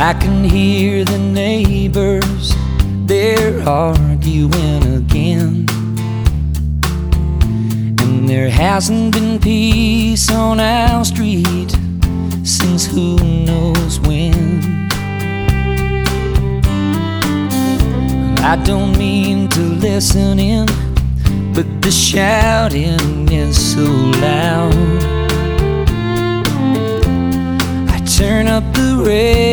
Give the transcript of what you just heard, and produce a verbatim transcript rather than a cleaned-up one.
I can hear the neighbors, they're arguing again. And there hasn't been peace on our street since who knows when. I don't mean to listen in, but the shouting is so loud. I turn up the radio